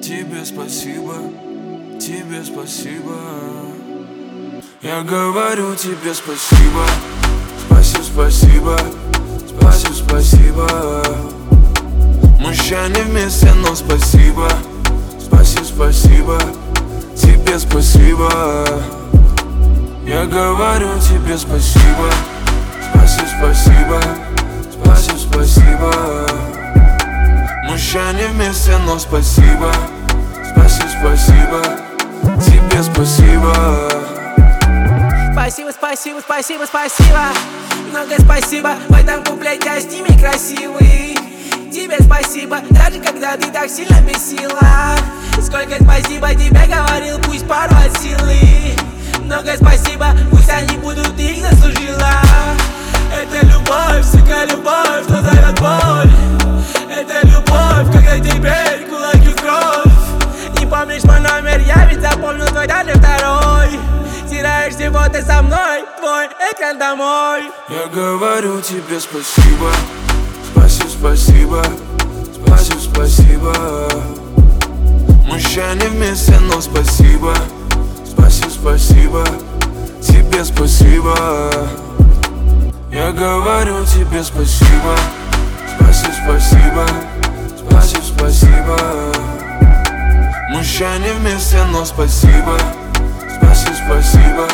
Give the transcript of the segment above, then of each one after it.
Тебе спасибо, тебе спасибо. Я говорю тебе спасибо, спасибо, спасибо. Мы еще не вместе, но спасибо, спасибо, тебе спасибо. Я говорю тебе спасибо, спасибо, спасибо. Мы еще не вместе, но спасибо, спасибо, тебе спасибо. Спасибо. Много спасибо, в этом куплете с ними красивый. Тебе спасибо, даже когда ты так сильно бесила. Сколько спасибо тебе говорил, пусть пару от силы. Много спасибо, пусть они будут, ты их заслужила. Это любовь, сука, любовь, что зовет боль. Это любовь, когда теперь кулаки в кровь. Не помнишь мой номер, я ведь запомнил твой даже второй. Стираешь фото со мной, твой экран домой. Я говорю тебе спасибо, спасибо, Мы еще не вместе, но спасибо, спасибо, тебе спасибо. Я говорю тебе спасибо, спасибо, Мы еще не вместе, но спасибо, спасибо,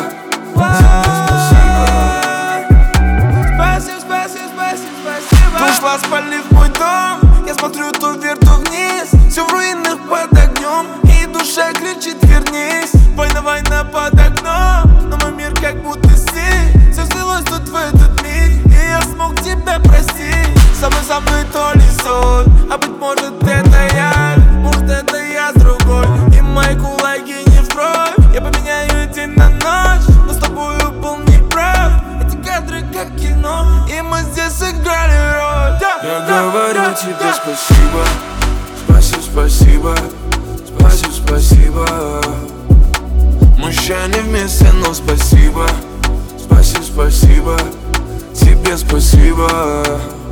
Ты ушла, спалив мой дом. Я смотрю то вверх, то вниз. Все в руинах под огнем, и душа кричит вернись. Война под окном, но мой мир как будто снег. Все слилось тут в этот миг, и я смог тебя простить. Со мной то ли сон, а быть может это я. Может это я с другой, и мои кулаки не в кровь. Я поменяю день на ночь, но с тобою был неправ. Эти кадры как кино, и мы здесь сыграли роль. Я говорю тебе спасибо, спасибо. Мы еще не вместе, но спасибо, спасибо, тебе спасибо.